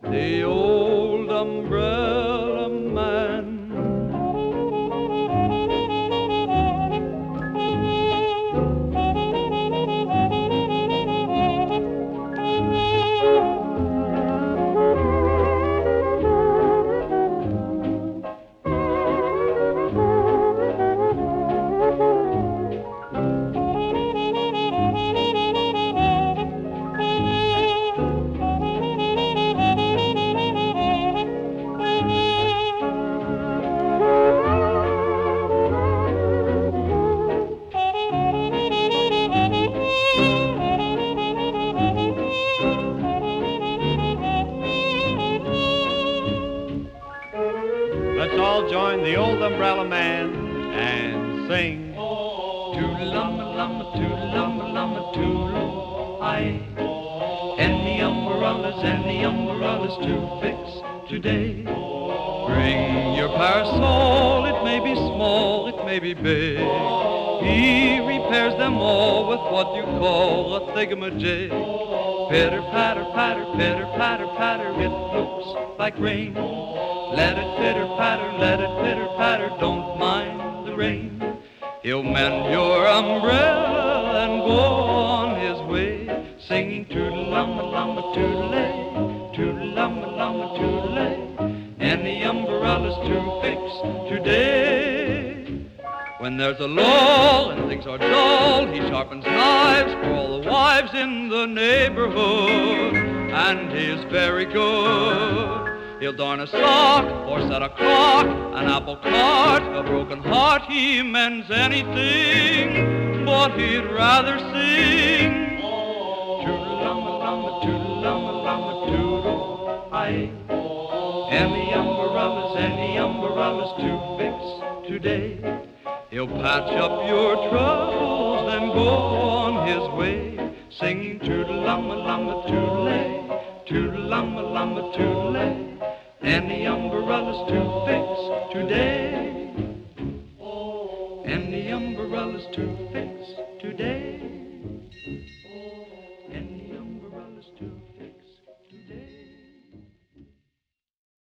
the old umbrella man. Let's all join the old umbrella man and sing. Toodle-lumma-lumma, toodle-lumma-lumma, toodle-I. Any umbrellas to fix today. Bring your parasol, it may be small, it may be big. He repairs them all with what you call a thingamajig. Pitter-patter, patter, pitter-patter, patter, it looks like rain. Let it pitter-patter, let it pitter-patter, don't mind the rain. He'll mend your umbrella and go on his way, singing toodle-lumma-lumma, toodle-ay, toodle-lumma-lumma, toodle-ay. Any umbrellas to fix today. When there's a lull and things are dull, he sharpens knives for all the wives in the neighborhood, and he's very good. He'll darn a sock or set a clock, an apple cart, a broken heart. He mends anything, but he'd rather sing. Toodle-lumma-lumma, toodle-lumma-lumma, toodle-I. Any umbrellas to fix today. He'll patch up your troubles, then go on his way, singing toodle-lumma-lumma, toodle-ay, toodle-lumma-lumma, toodle-ay. Any umbrellas to fix today. Any umbrellas to fix